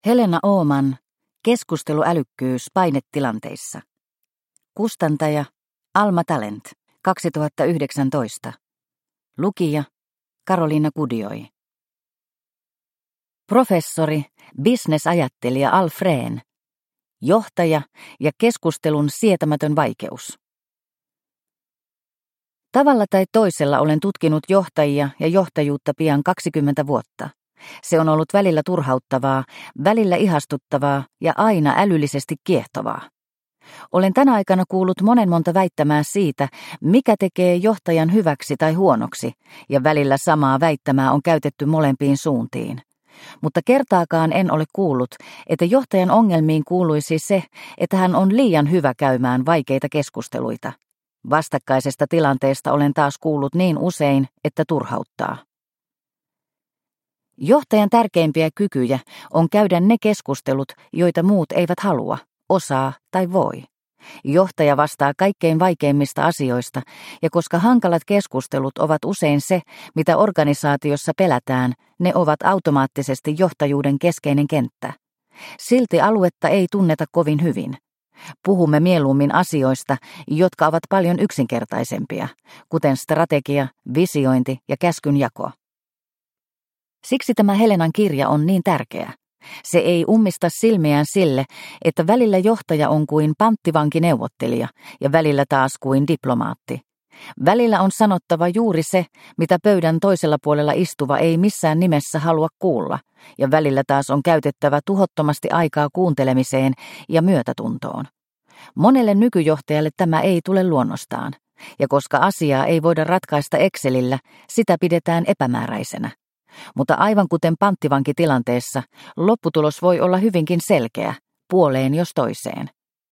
Helena Ooman, keskusteluälykkyys painetilanteissa. Kustantaja Alma Talent, 2019. Lukija Karoliina Kudioi. Professori, bisnesajattelija Alf Rehn. Johtaja ja keskustelun sietämätön vaikeus. Tavalla tai toisella olen tutkinut johtajia ja johtajuutta pian 20 vuotta. Se on ollut välillä turhauttavaa, välillä ihastuttavaa ja aina älyllisesti kiehtovaa. Olen tänä aikana kuullut monta väittämää siitä, mikä tekee johtajan hyväksi tai huonoksi, ja välillä samaa väittämää on käytetty molempiin suuntiin. Mutta kertaakaan en ole kuullut, että johtajan ongelmiin kuuluisi se, että hän on liian hyvä käymään vaikeita keskusteluita. Vastakkaisesta tilanteesta olen taas kuullut niin usein, että turhauttaa. Johtajan tärkeimpiä kykyjä on käydä ne keskustelut, joita muut eivät halua, osaa tai voi. Johtaja vastaa kaikkein vaikeimmista asioista, ja koska hankalat keskustelut ovat usein se, mitä organisaatiossa pelätään, ne ovat automaattisesti johtajuuden keskeinen kenttä. Silti aluetta ei tunneta kovin hyvin. Puhumme mieluummin asioista, jotka ovat paljon yksinkertaisempia, kuten strategia, visiointi ja käskynjako. Siksi tämä Helenan kirja on niin tärkeä. Se ei ummista silmiään sille, että välillä johtaja on kuin panttivankineuvottelija ja välillä taas kuin diplomaatti. Välillä on sanottava juuri se, mitä pöydän toisella puolella istuva ei missään nimessä halua kuulla, ja välillä taas on käytettävä tuhottomasti aikaa kuuntelemiseen ja myötätuntoon. Monelle nykyjohtajalle tämä ei tule luonnostaan, ja koska asiaa ei voida ratkaista Excelillä, sitä pidetään epämääräisenä. Mutta aivan kuten panttivankitilanteessa, lopputulos voi olla hyvinkin selkeä, puoleen jos toiseen.